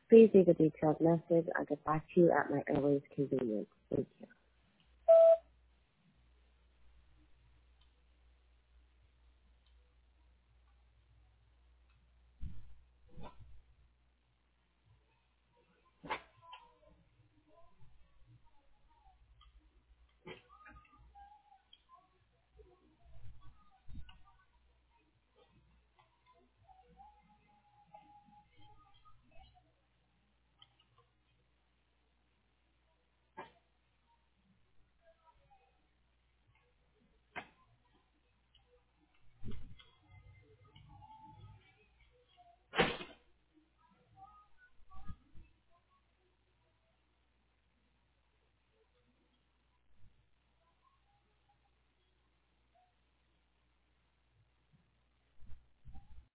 Please leave a detailed message. I'll get back to you at my earliest convenience. Thank you.